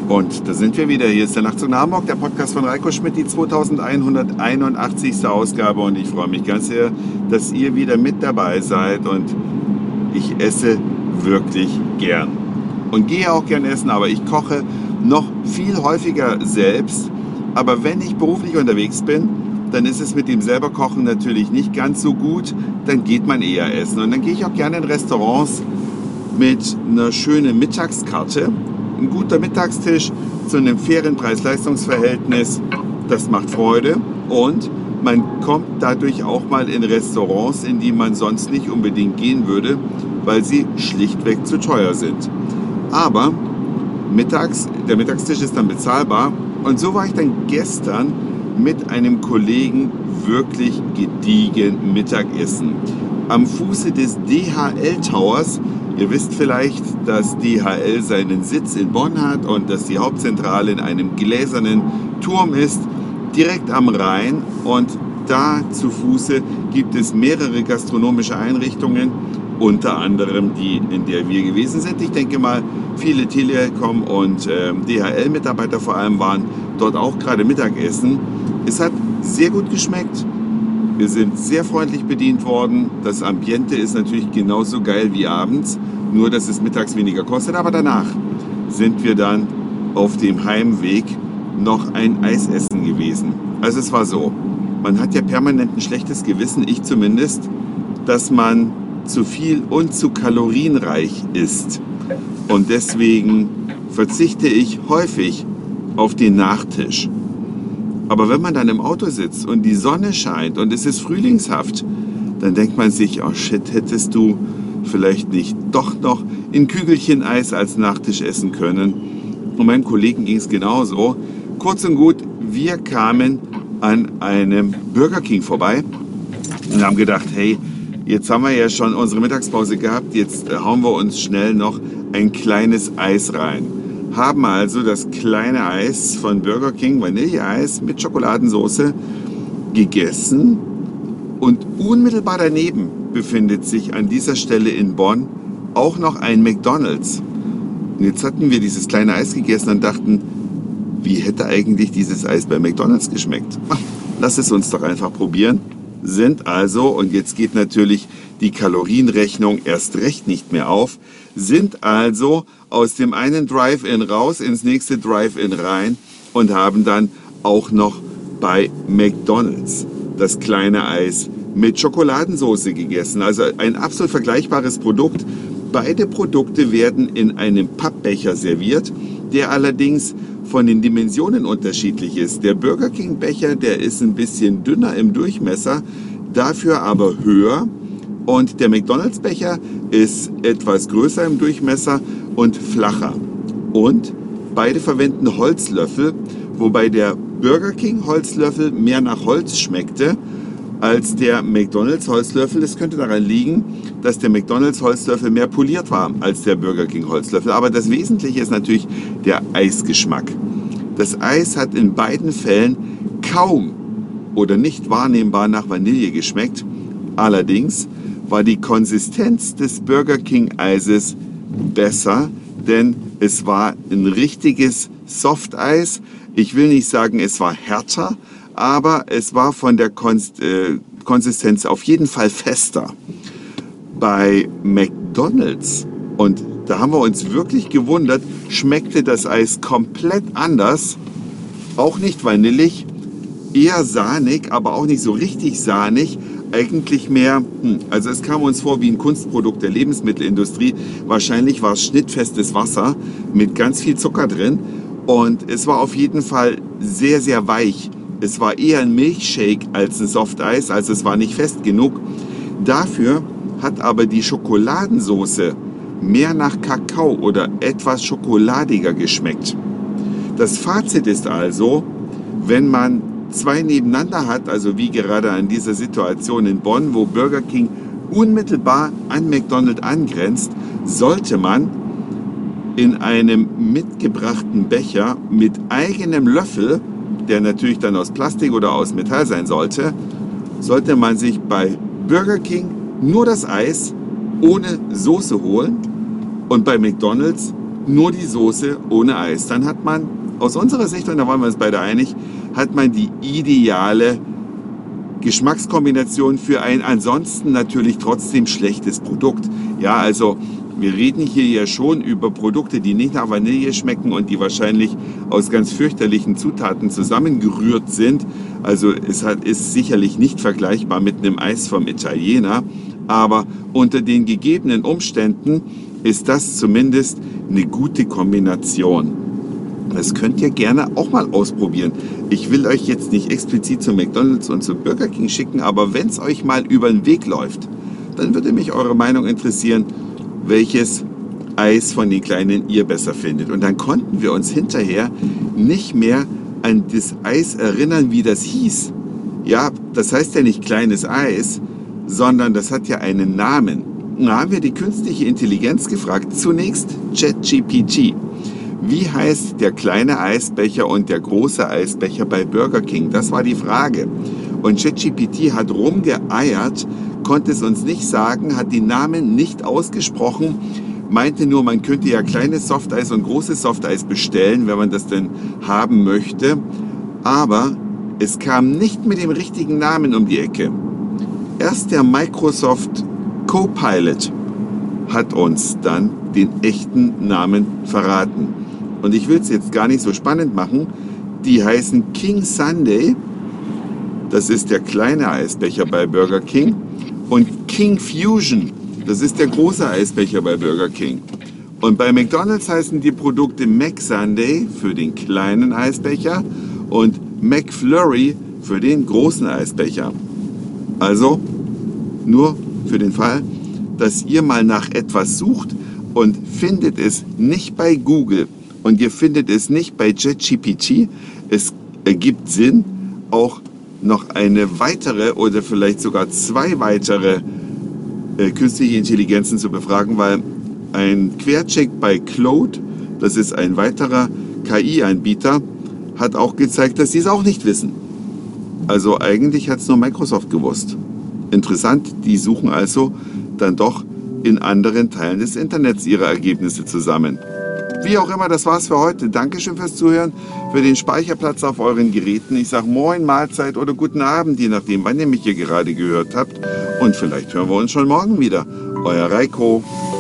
Und da sind wir wieder. Hier ist der Nachtzug nach Hamburg, der Podcast von Reiko Schmidt, die 2181. Ausgabe. Und ich freue mich ganz sehr, dass ihr wieder mit dabei seid. Und ich esse wirklich gern. Und gehe auch gern essen, aber ich koche noch viel häufiger selbst. Aber wenn ich beruflich unterwegs bin, dann ist es mit dem selber Kochen natürlich nicht ganz so gut. Dann geht man eher essen. Und dann gehe ich auch gerne in Restaurants mit einer schönen Mittagskarte. Ein guter Mittagstisch zu einem fairen Preis-Leistungs-Verhältnis, das macht Freude und man kommt dadurch auch mal in Restaurants, in die man sonst nicht unbedingt gehen würde, weil sie schlichtweg zu teuer sind. Aber der Mittagstisch ist dann bezahlbar und so war ich dann gestern mit einem Kollegen wirklich gediegen Mittagessen. Am Fuße des DHL Towers. Ihr wisst vielleicht, dass DHL seinen Sitz in Bonn hat und dass die Hauptzentrale in einem gläsernen Turm ist, direkt am Rhein. Und da zu Fuße gibt es mehrere gastronomische Einrichtungen, unter anderem die, in der wir gewesen sind. Ich denke mal, viele Telekom und DHL-Mitarbeiter vor allem waren dort auch gerade Mittagessen. Es hat sehr gut geschmeckt. Wir sind sehr freundlich bedient worden. Das Ambiente ist natürlich genauso geil wie abends, nur dass es mittags weniger kostet. Aber danach sind wir dann auf dem Heimweg noch ein Eis essen gewesen. Also es war so, man hat ja permanent ein schlechtes Gewissen, ich zumindest, dass man zu viel und zu kalorienreich isst. Und deswegen verzichte ich häufig auf den Nachtisch. Aber wenn man dann im Auto sitzt und die Sonne scheint und es ist frühlingshaft, dann denkt man sich, oh shit, hättest du vielleicht nicht doch noch ein Kügelchen Eis als Nachtisch essen können. Und meinem Kollegen ging es genauso. Kurz und gut, wir kamen an einem Burger King vorbei und haben gedacht, hey, jetzt haben wir ja schon unsere Mittagspause gehabt, jetzt hauen wir uns schnell noch ein kleines Eis rein. Haben also das kleine Eis von Burger King, Vanilleeis mit Schokoladensauce, gegessen. Und unmittelbar daneben befindet sich an dieser Stelle in Bonn auch noch ein McDonald's. Und jetzt hatten wir dieses kleine Eis gegessen und dachten, wie hätte eigentlich dieses Eis bei McDonald's geschmeckt? Lass es uns doch einfach probieren. Sind also, und jetzt geht natürlich die Kalorienrechnung erst recht nicht mehr auf, sind also aus dem einen Drive-In raus ins nächste Drive-In rein und haben dann auch noch bei McDonald's das kleine Eis mit Schokoladensauce gegessen. Also ein absolut vergleichbares Produkt. Beide Produkte werden in einem Pappbecher serviert, der allerdings von den Dimensionen unterschiedlich ist. Der Burger King Becher, der ist ein bisschen dünner im Durchmesser, dafür aber höher. Und der McDonald's Becher ist etwas größer im Durchmesser und flacher. Und beide verwenden Holzlöffel, wobei der Burger King Holzlöffel mehr nach Holz schmeckte als der McDonald's Holzlöffel. Das könnte daran liegen, dass der McDonald's Holzlöffel mehr poliert war als der Burger King Holzlöffel. Aber das Wesentliche ist natürlich der Eisgeschmack. Das Eis hat in beiden Fällen kaum oder nicht wahrnehmbar nach Vanille geschmeckt. Allerdings war die Konsistenz des Burger King Eises besser, denn es war ein richtiges Softeis. Ich will nicht sagen, es war härter, aber es war von der Konsistenz auf jeden Fall fester. Bei McDonald's, und da haben wir uns wirklich gewundert, schmeckte das Eis komplett anders. Auch nicht vanillig, eher sahnig, aber auch nicht so richtig sahnig. Eigentlich mehr, also es kam uns vor wie ein Kunstprodukt der Lebensmittelindustrie. Wahrscheinlich war es schnittfestes Wasser mit ganz viel Zucker drin. Und es war auf jeden Fall sehr, sehr weich. Es war eher ein Milchshake als ein Softeis, also es war nicht fest genug. Dafür hat aber die Schokoladensauce mehr nach Kakao oder etwas schokoladiger geschmeckt. Das Fazit ist also, wenn man zwei nebeneinander hat, also wie gerade an dieser Situation in Bonn, wo Burger King unmittelbar an McDonald's angrenzt, sollte man in einem mitgebrachten Becher mit eigenem Löffel, der natürlich dann aus Plastik oder aus Metall sein sollte, sollte man sich bei Burger King nur das Eis ohne Soße holen und bei McDonald's nur die Soße ohne Eis. Dann hat man aus unserer Sicht, und da waren wir uns beide einig, hat man die ideale Geschmackskombination für ein ansonsten natürlich trotzdem schlechtes Produkt. Ja, also wir reden hier ja schon über Produkte, die nicht nach Vanille schmecken und die wahrscheinlich aus ganz fürchterlichen Zutaten zusammengerührt sind. Also es ist sicherlich nicht vergleichbar mit einem Eis vom Italiener, aber unter den gegebenen Umständen ist das zumindest eine gute Kombination. Das könnt ihr gerne auch mal ausprobieren. Ich will euch jetzt nicht explizit zu McDonald's und zu Burger King schicken, aber wenn es euch mal über den Weg läuft, dann würde mich eure Meinung interessieren, welches Eis von den Kleinen ihr besser findet. Und dann konnten wir uns hinterher nicht mehr an das Eis erinnern, wie das hieß. Ja, das heißt ja nicht kleines Eis, sondern das hat ja einen Namen. Da haben wir die künstliche Intelligenz gefragt, zunächst ChatGPT. Wie heißt der kleine Eisbecher und der große Eisbecher bei Burger King? Das war die Frage. Und ChatGPT hat rumgeeiert, konnte es uns nicht sagen, hat die Namen nicht ausgesprochen, meinte nur, man könnte ja kleines Softeis und großes Softeis bestellen, wenn man das denn haben möchte. Aber es kam nicht mit dem richtigen Namen um die Ecke. Erst der Microsoft Copilot hat uns dann den echten Namen verraten. Und ich will es jetzt gar nicht so spannend machen. Die heißen King Sunday. Das ist der kleine Eisbecher bei Burger King. Und King Fusion, das ist der große Eisbecher bei Burger King. Und bei McDonald's heißen die Produkte McSunday für den kleinen Eisbecher und McFlurry für den großen Eisbecher. Also nur für den Fall, dass ihr mal nach etwas sucht und findet es nicht bei Google und ihr findet es nicht bei ChatGPT, es ergibt Sinn, auch noch eine weitere oder vielleicht sogar zwei weitere künstliche Intelligenzen zu befragen, weil ein Quercheck bei Claude, das ist ein weiterer KI-Anbieter, hat auch gezeigt, dass sie es auch nicht wissen. Also eigentlich hat es nur Microsoft gewusst. Interessant, die suchen also dann doch in anderen Teilen des Internets ihre Ergebnisse zusammen. Wie auch immer, das war's für heute. Dankeschön fürs Zuhören, für den Speicherplatz auf euren Geräten. Ich sage Moin, Mahlzeit oder guten Abend, je nachdem, wann ihr mich hier gerade gehört habt. Und vielleicht hören wir uns schon morgen wieder. Euer Reiko.